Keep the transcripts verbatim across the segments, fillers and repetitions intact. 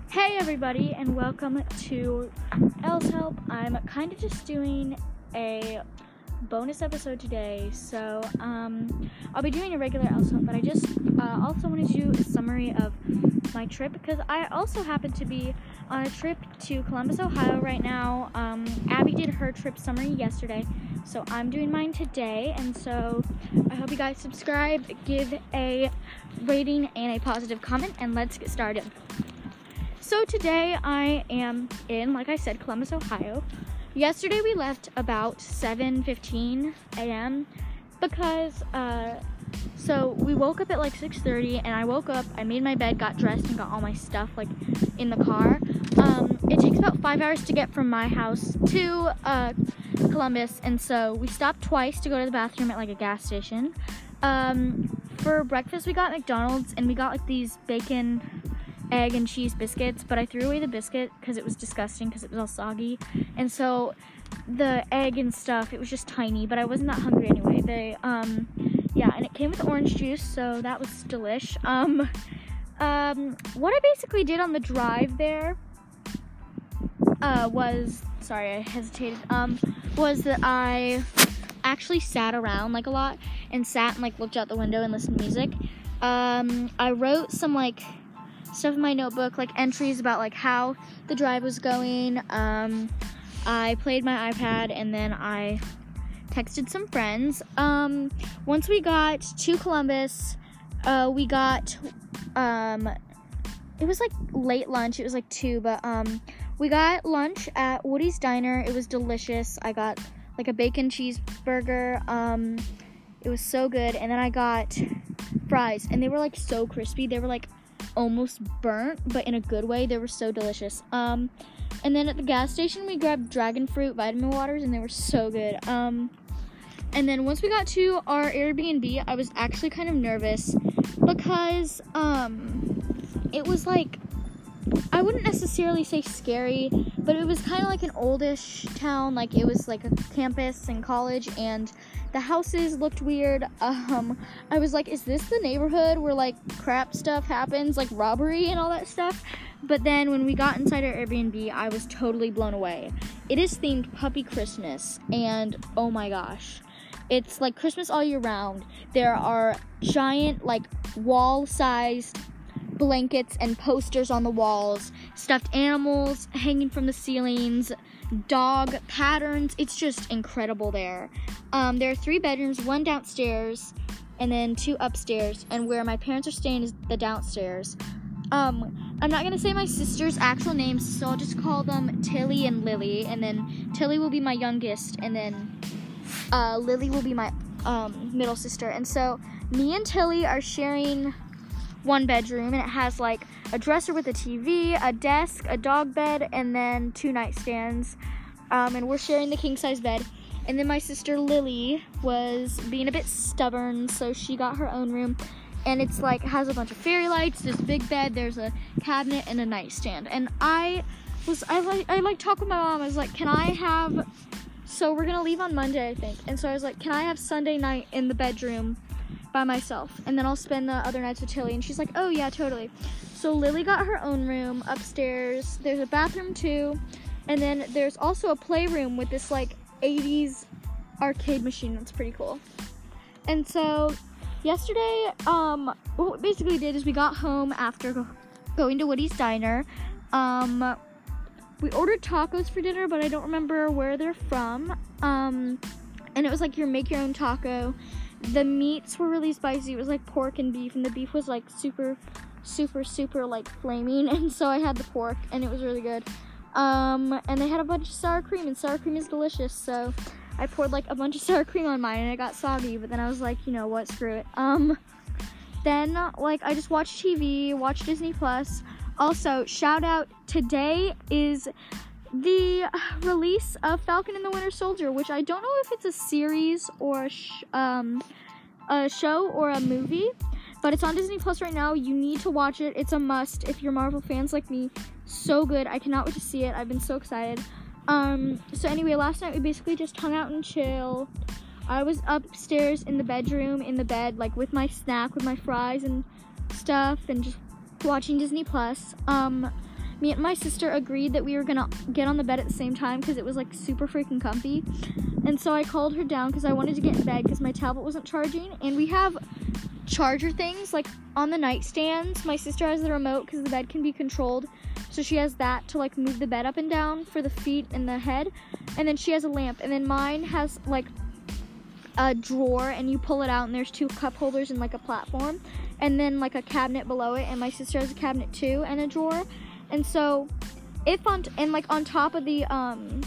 Hey everybody, and welcome to Elle's Help. I'm kind of just doing a bonus episode today, so um, I'll be doing a regular Elle's Help, but I just uh, also wanted to do a summary of my trip, because I also happen to be on a trip to Columbus, Ohio right now. Um, Abby did her trip summary yesterday, so I'm doing mine today, and so I hope you guys subscribe, give a rating and a positive comment, and let's get started. So today I am in, like I said, Columbus, Ohio. Yesterday we left about seven fifteen a.m. because, uh, so we woke up at like six thirty, and I woke up, I made my bed, got dressed, and got all my stuff like in the car. Um, it takes about five hours to get from my house to uh, Columbus, and so we stopped twice to go to the bathroom at like a gas station. Um, for breakfast we got McDonald's, and we got like these bacon egg and cheese biscuits, but I threw away the biscuit because it was disgusting because it was all soggy, and so the egg and stuff, it was just tiny, but I wasn't that hungry anyway. They um yeah, and it came with orange juice, so that was delish. Um um what I basically did on the drive there uh was sorry I hesitated um was that I actually sat around like a lot and sat and like looked out the window and listened to music. um I wrote some like stuff in my notebook, like entries about like how the drive was going. um I played my iPad, and then I texted some friends. Um once we got to Columbus, uh we got um it was like late lunch, it was like two, but um we got lunch at Woody's Diner. It was delicious. I got like a bacon cheeseburger. Um it was so good. And then I got fries, and they were like so crispy. They were like almost burnt, but in a good way. They were so delicious. Um and then at the gas station we grabbed dragon fruit vitamin waters, and they were so good. Um and then once we got to our Airbnb, I was actually kind of nervous because um it was like, I wouldn't necessarily say scary, but it was kind of like an oldish town. Like it was like a campus and college, and the houses looked weird. Um, I was like, is this the neighborhood where like crap stuff happens, like robbery and all that stuff? But then when we got inside our Airbnb, I was totally blown away. It is themed Puppy Christmas, and oh my gosh, it's like Christmas all year round. There are giant like wall-sized blankets and posters on the walls, stuffed animals hanging from the ceilings, dog patterns. It's just incredible there. Um, there are three bedrooms, one downstairs, and then two upstairs, and where my parents are staying is the downstairs. Um, I'm not gonna say my sister's actual names, so I'll just call them Tilly and Lily, and then Tilly will be my youngest, and then uh, Lily will be my um, middle sister. And so me and Tilly are sharing one bedroom, and it has like a dresser with a T V, a desk, a dog bed, and then two nightstands. Um, and we're sharing the king size bed. And then my sister Lily was being a bit stubborn, so she got her own room, and it's like has a bunch of fairy lights, this big bed, there's a cabinet and a nightstand. And I was I like I like talked with my mom. I was like, can I have so we're gonna leave on Monday, I think, and so I was like, can I have Sunday night in the bedroom by myself, and then I'll spend the other nights with Tilly? And she's like, oh yeah, totally. So Lily got her own room upstairs. There's a bathroom too, and then there's also a playroom with this like eighties arcade machine. That's pretty cool. And so yesterday, um what we basically did is we got home after go- going to Woody's Diner. Um we ordered tacos for dinner, but I don't remember where they're from. Um and it was like your make your own taco. The meats were really spicy. It was like pork and beef, and the beef was like super, super, super like flaming. And so I had the pork, and it was really good. Um, and they had a bunch of sour cream, and sour cream is delicious. So I poured like a bunch of sour cream on mine, and it got soggy. But then I was like, you know what, screw it. Um, then like I just watched T V, watched Disney Plus. Also, shout out, today is the release of Falcon and the Winter Soldier, which I don't know if it's a series or a, sh- um, a show or a movie, but it's on Disney Plus right now. You need to watch it. It's a must if you're Marvel fans like me. So good. I cannot wait to see it. I've been so excited. Um, so anyway, last night we basically just hung out and chill. I was upstairs in the bedroom, in the bed, like with my snack, with my fries and stuff, and just watching Disney Plus. Um, me and my sister agreed that we were gonna get on the bed at the same time because it was like super freaking comfy. And so I called her down because I wanted to get in bed because my tablet wasn't charging. And we have charger things like on the nightstands. My sister has the remote because the bed can be controlled. So she has that to like move the bed up and down for the feet and the head. And then she has a lamp. And then mine has like a drawer, and you pull it out and there's two cup holders and like a platform, and then like a cabinet below it. And my sister has a cabinet too and a drawer. And so if on t- and like on top of the um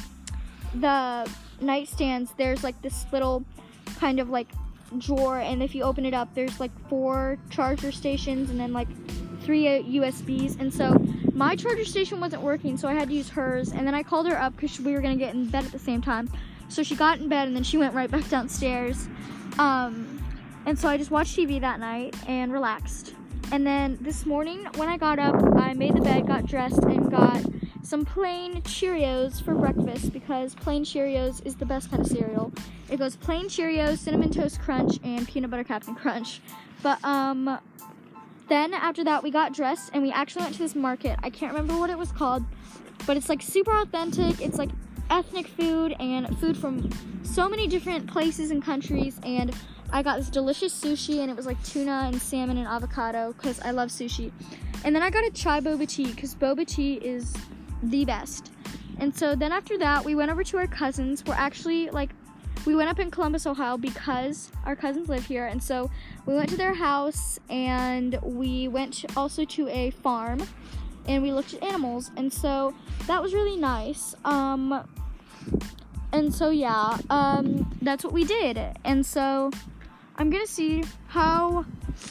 the nightstands there's like this little kind of like drawer, and if you open it up there's like four charger stations and then like three uh, U S Bs. And so my charger station wasn't working, so I had to use hers. And then I called her up because we were gonna get in bed at the same time. So she got in bed and then she went right back downstairs. Um, and so I just watched T V that night and relaxed. And then this morning when I got up, I made the bed, got dressed, and got some plain Cheerios for breakfast because plain Cheerios is the best kind of cereal. It goes plain Cheerios, Cinnamon Toast Crunch, and Peanut Butter Captain Crunch. But um, then after that we got dressed and we actually went to this market. I can't remember what it was called, but it's like super authentic. It's like ethnic food and food from so many different places and countries. And I got this delicious sushi, and it was like tuna and salmon and avocado because I love sushi. And then I got a chai boba tea because boba tea is the best. And so then after that we went over to our cousins. We're actually like we went up in Columbus, Ohio because our cousins live here. And so we went to their house, and we went also to a farm, and we looked at animals. And so that was really nice. Um And so yeah, um, that's what we did. And so I'm gonna see how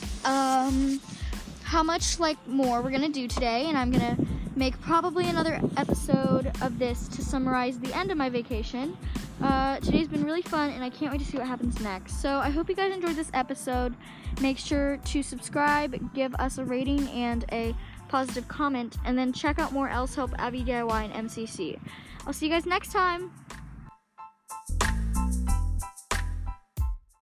um, how much like more we're gonna do today, and I'm gonna make probably another episode of this to summarize the end of my vacation. Uh, today's been really fun, and I can't wait to see what happens next. So I hope you guys enjoyed this episode. Make sure to subscribe, give us a rating and a positive comment, and then check out more Elle's Help, Abby D I Y, and M C C. I'll see you guys next time.